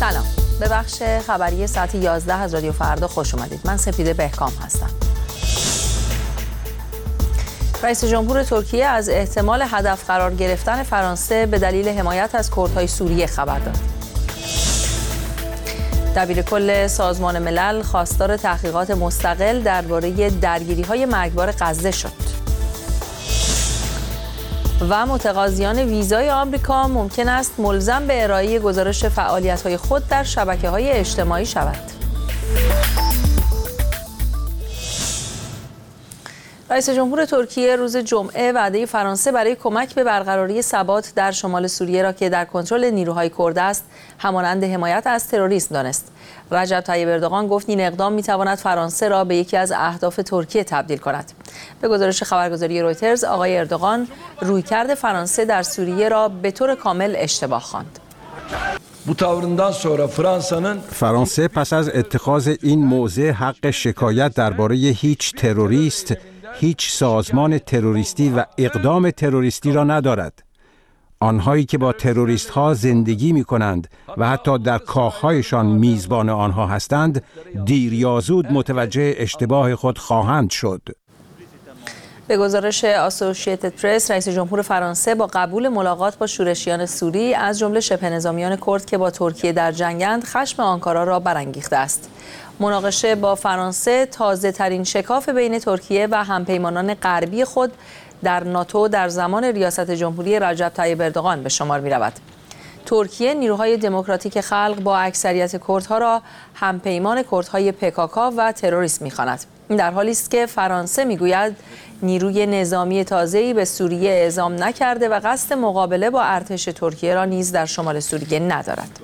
سلام، به بخش خبری ساعت 11 از رادیو فردا خوش اومدید. من سپیده بهکام هستم. رئیس جمهور ترکیه از احتمال هدف قرار گرفتن فرانسه به دلیل حمایت از کردهای سوریه خبر داد. دبیرکل سازمان ملل خواستار تحقیقات مستقل درباره درگیری‌های مرگبار غزه شد. و متقاضیان ویزای آمریکا ممکن است ملزم به ارائه گزارش فعالیت‌های خود در شبکه‌های اجتماعی شود. رئیس جمهور ترکیه روز جمعه وعده فرانسه برای کمک به برقراری ثبات در شمال سوریه را که در کنترل نیروهای کرد است، همانند حمایت از تروریسم دانست. رجب طیب اردوغان گفت این اقدام می‌تواند فرانسه را به یکی از اهداف ترکیه تبدیل کند. به گزارش خبرگزاری رویترز، آقای اردوغان رویکرد فرانسه در سوریه را به طور کامل اشتباه خواند. فرانسه پس از اتخاذ این موضع حق شکایت درباره هیچ تروریست، هیچ سازمان تروریستی و اقدام تروریستی را ندارد. آنهایی که با تروریست ها زندگی می کنند و حتی در کاخهایشان میزبان آنها هستند، دیر یا زود متوجه اشتباه خود خواهند شد. به گزارش آسوشیتد پرس، رئیس جمهور فرانسه با قبول ملاقات با شورشیان سوری از جمله شبه نظامیان کرد که با ترکیه در جنگند، خشم آنکارا را برانگیخته است. مناقشه با فرانسه تازه ترین شکاف بین ترکیه و همپیمانان غربی خود در ناتو در زمان ریاست جمهوری رجب طیب اردوغان به شمار می رود. ترکیه نیروهای دموکراتیک خلق با اکثریت کردها را همپیمان کردهای PKK و تروریست می‌خواند. این در حالی است که فرانسه میگوید نیروی نظامی تازه‌ای به سوریه اعزام نکرده و قصد مقابله با ارتش ترکیه را نیز در شمال سوریه ندارد.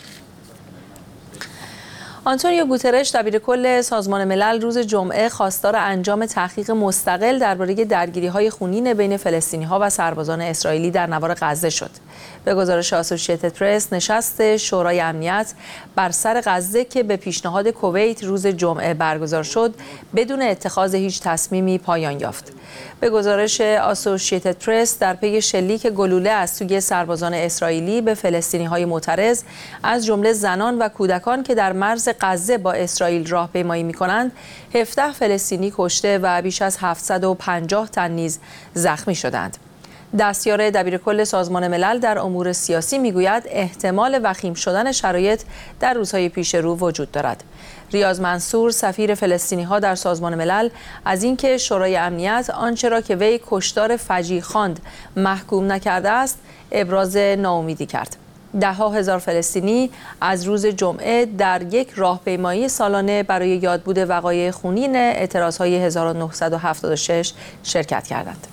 آنتونیو گوترش دبیرکل سازمان ملل روز جمعه خواستار انجام تحقیق مستقل درباره درگیری‌های خونین بین فلسطینی‌ها و سربازان اسرائیلی در نوار غزه شد. به گزارش آسوشیتد پرس، نشست شورای امنیت بر سر غزه که به پیشنهاد کویت روز جمعه برگزار شد، بدون اتخاذ هیچ تصمیمی پایان یافت. به گزارش آسوشیتد پرس، در پی شلیک گلوله از سوی سربازان اسرائیلی به فلسطینی‌های معترض، از جمله زنان و کودکان که در مرز غزه با اسرائیل راهپیمایی می‌کنند، 17 فلسطینی کشته و بیش از 750 تن نیز زخمی شدند. دستیار دبیرکل سازمان ملل در امور سیاسی میگوید احتمال وخیم شدن شرایط در روزهای پیش رو وجود دارد. ریاض منصور، سفیر فلسطینی‌ها در سازمان ملل، از اینکه شورای امنیت آنچه را که وی کشتار فجیع خواند محکوم نکرده است، ابراز ناامیدی کرد. ده‌ها هزار فلسطینی از روز جمعه در یک راهپیمایی سالانه برای یادبود وقایع خونین اعتراض‌های 1976 شرکت کردند.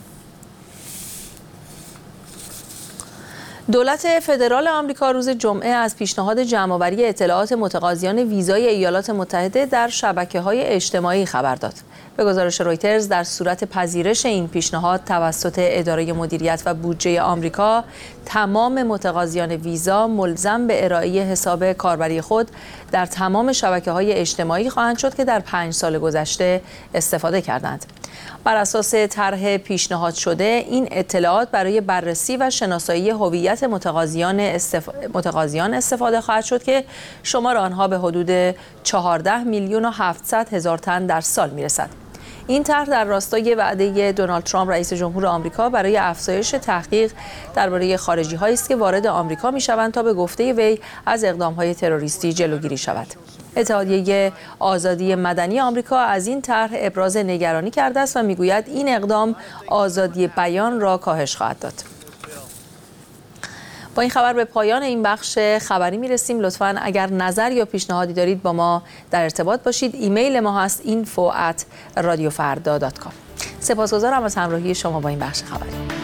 دولت فدرال آمریکا روز جمعه از پیشنهاد جمع‌آوری اطلاعات متقاضیان ویزای ایالات متحده در شبکه‌های اجتماعی خبر داد. به گزارش رویترز، در صورت پذیرش این پیشنهاد توسط اداره مدیریت و بودجه آمریکا، تمام متقاضیان ویزا ملزم به ارائه حساب کاربری خود در تمام شبکه‌های اجتماعی خواهند شد که در 5 سال گذشته استفاده کردند. بر اساس طرح پیشنهاد شده، این اطلاعات برای بررسی و شناسایی هویت متقاضیان استفاده خواهد شد که شمار آنها به حدود 14,700,000 تن در سال میرسد. این طرح در راستای وعده دونالد ترامپ رئیس جمهور آمریکا برای افزایش تحقیق درباره خارجی‌هایی است که وارد آمریکا می‌شوند تا به گفته وی از اقدام‌های تروریستی جلوگیری شود. اتحادیه آزادی مدنی آمریکا از این طرح ابراز نگرانی کرده است و میگوید این اقدام آزادی بیان را کاهش خواهد داد. با این خبر به پایان این بخش خبری میرسیم. لطفاً اگر نظر یا پیشنهادی دارید با ما در ارتباط باشید. ایمیل ما هست info@radiofarda.com. سپاسگزارم از همراهی شما با این بخش خبری.